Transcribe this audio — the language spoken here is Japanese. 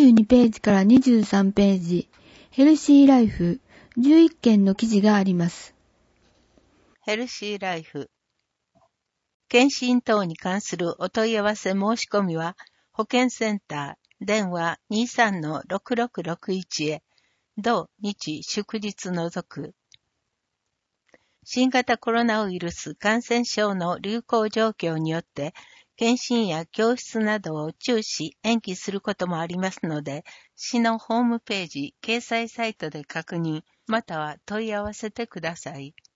22ページから23ページ、ヘルシーライフ、11件の記事があります。 ヘルシーライフ。検診等に関するお問い合わせ申し込みは、保健センター、電話 23-6661 へ、土日祝日除く。新型コロナウイルス感染症の流行状況によって、検診や教室などを中止、延期することもありますので、市のホームページ、掲載サイトで確認、または問い合わせてください。